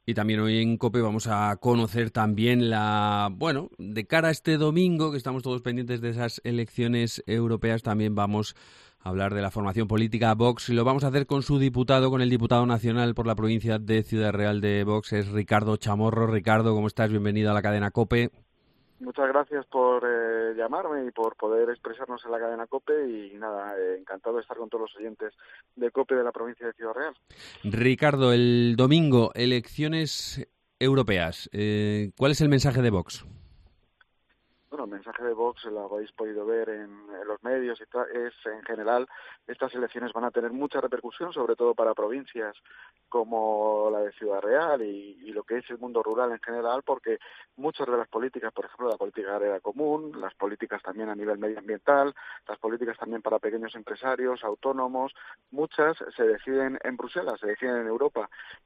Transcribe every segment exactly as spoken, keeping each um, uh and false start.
Y también hoy en COPE vamos a conocer también la, bueno, de cara a este domingo, que estamos todos pendientes de esas elecciones europeas, también vamos a hablar de la formación política Vox y lo vamos a hacer con su diputado, con el diputado nacional por la provincia de Ciudad Real de Vox, es Ricardo Chamorro. Ricardo, ¿cómo estás? Bienvenido a la cadena COPE. Muchas gracias por eh, llamarme y por poder expresarnos en la cadena COPE y nada, eh, encantado de estar con todos los oyentes de COPE de la provincia de Ciudad Real. Ricardo, el domingo, elecciones europeas. Eh, ¿Cuál es el mensaje de Vox? Bueno, el mensaje de Vox, lo habéis podido ver en, en los medios, y tal, es en general, estas elecciones van a tener mucha repercusión, sobre todo para provincias como la de Ciudad Real y, y lo que es el mundo rural en general, porque muchas de las políticas, por ejemplo, la política agraria común, las políticas también a nivel medioambiental, las políticas también para pequeños empresarios, autónomos, muchas se deciden en Bruselas, se deciden en Europa,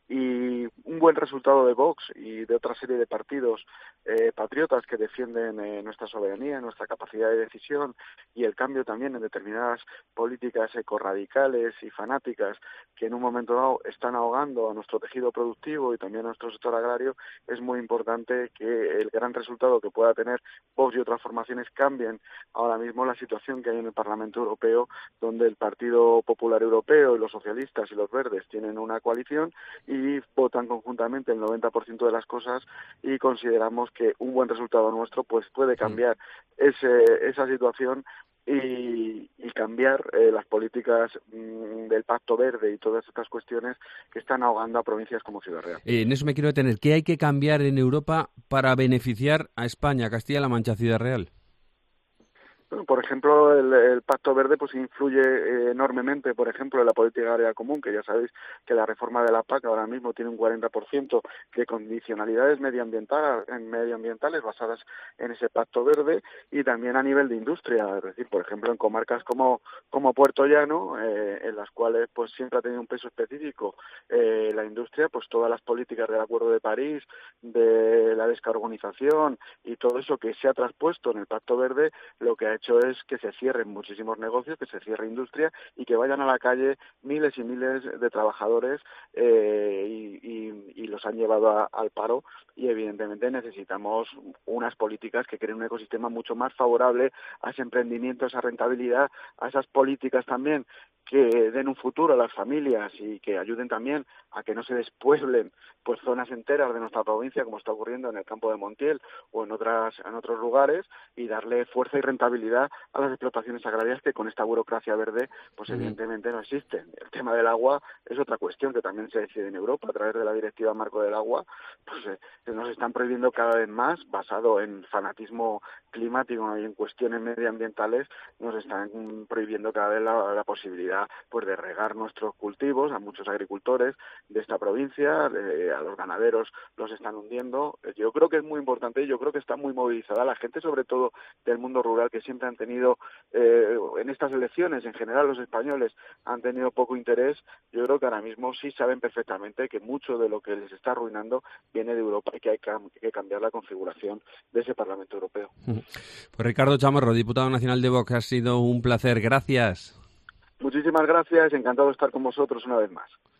y un buen resultado de Vox y de otra serie de partidos eh, patriotas que defienden eh, nuestra soberanía, nuestra capacidad de decisión y el cambio también en determinadas políticas ecorradicales y fanáticas que en un momento dado están ahogando a nuestro tejido productivo y también a nuestro sector agrario, es muy importante que el gran resultado que pueda tener Vox y otras formaciones cambien ahora mismo la situación que hay en el Parlamento Europeo, donde el Partido Popular Europeo y los socialistas y los verdes tienen una coalición y votan conjuntamente el noventa por ciento de las cosas, y consideramos que un buen resultado nuestro pues puede cambiar ese, esa situación y, y cambiar eh, las políticas mmm, del Pacto Verde y todas estas cuestiones que están ahogando a provincias como Ciudad Real. Eh, en eso me quiero detener. ¿Qué hay que cambiar en Europa para beneficiar a España, Castilla-La Mancha, Ciudad Real? Bueno, por ejemplo, el, el Pacto Verde pues influye eh, enormemente, por ejemplo, en la política agraria común, que ya sabéis que la reforma de la P A C ahora mismo tiene un cuarenta por ciento de condicionalidades medioambientales, medioambientales basadas en ese Pacto Verde, y también a nivel de industria, es decir, por ejemplo, en comarcas como, como Puerto Llano, eh, en las cuales pues siempre ha tenido un peso específico eh, la industria, pues todas las políticas del Acuerdo de París, de la descarbonización y todo eso que se ha traspuesto en el Pacto Verde, lo que ha hecho es que se cierren muchísimos negocios, que se cierre industria y que vayan a la calle miles y miles de trabajadores eh, y, y, y los han llevado a, al paro, y evidentemente necesitamos unas políticas que creen un ecosistema mucho más favorable a ese emprendimiento, a esa rentabilidad, a esas políticas también que den un futuro a las familias y que ayuden también a que no se despueblen pues zonas enteras de nuestra provincia, como está ocurriendo en el campo de Montiel o en otras en otros lugares, y darle fuerza y rentabilidad a las explotaciones agrarias que con esta burocracia verde pues evidentemente no existen. El tema del agua es otra cuestión que también se decide en Europa a través de la Directiva Marco del Agua, pues eh, nos están prohibiendo cada vez más, basado en fanatismo climático y en cuestiones medioambientales, nos están prohibiendo cada vez la, la posibilidad pues de regar nuestros cultivos a muchos agricultores de esta provincia, eh, a los ganaderos los están hundiendo. Yo creo que es muy importante y yo creo que está muy movilizada la gente, sobre todo del mundo rural, que siempre han tenido eh, en estas elecciones, en general los españoles han tenido poco interés. Yo creo que ahora mismo sí saben perfectamente que mucho de lo que les está arruinando viene de Europa y que hay que cambiar la configuración de ese Parlamento Europeo. Pues Ricardo Chamorro, diputado nacional de Vox, ha sido un placer. Gracias. Muchísimas gracias, encantado de estar con vosotros una vez más.